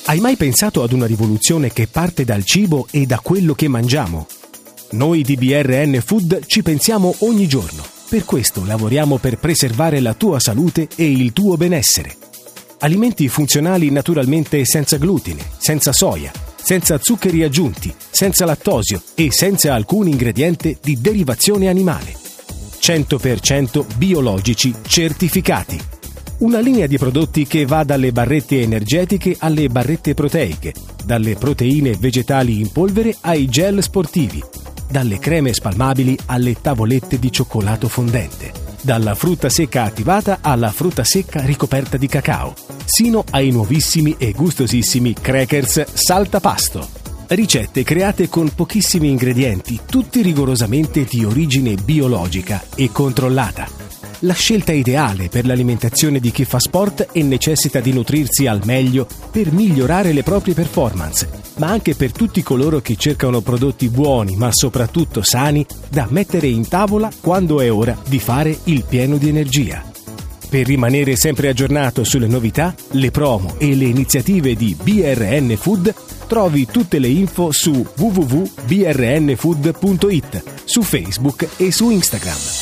Hai mai pensato ad una rivoluzione che parte dal cibo e da quello che mangiamo? Noi di BRN Food ci pensiamo ogni giorno. Per questo lavoriamo per preservare la tua salute e il tuo benessere. Alimenti funzionali naturalmente senza glutine, senza soia, senza zuccheri aggiunti, senza lattosio e senza alcun ingrediente di derivazione animale. 100% biologici certificati. Una linea di prodotti che va dalle barrette energetiche alle barrette proteiche, dalle proteine vegetali in polvere ai gel sportivi, dalle creme spalmabili alle tavolette di cioccolato fondente, dalla frutta secca attivata alla frutta secca ricoperta di cacao, sino ai nuovissimi e gustosissimi crackers saltapasto. Ricette create con pochissimi ingredienti, tutti rigorosamente di origine biologica e controllata. La scelta ideale per l'alimentazione di chi fa sport e necessita di nutrirsi al meglio per migliorare le proprie performance, ma anche per tutti coloro che cercano prodotti buoni ma soprattutto sani da mettere in tavola quando è ora di fare il pieno di energia. Per rimanere sempre aggiornato sulle novità, le promo e le iniziative di BRN Food, trovi tutte le info su www.brnfood.it, su Facebook e su Instagram.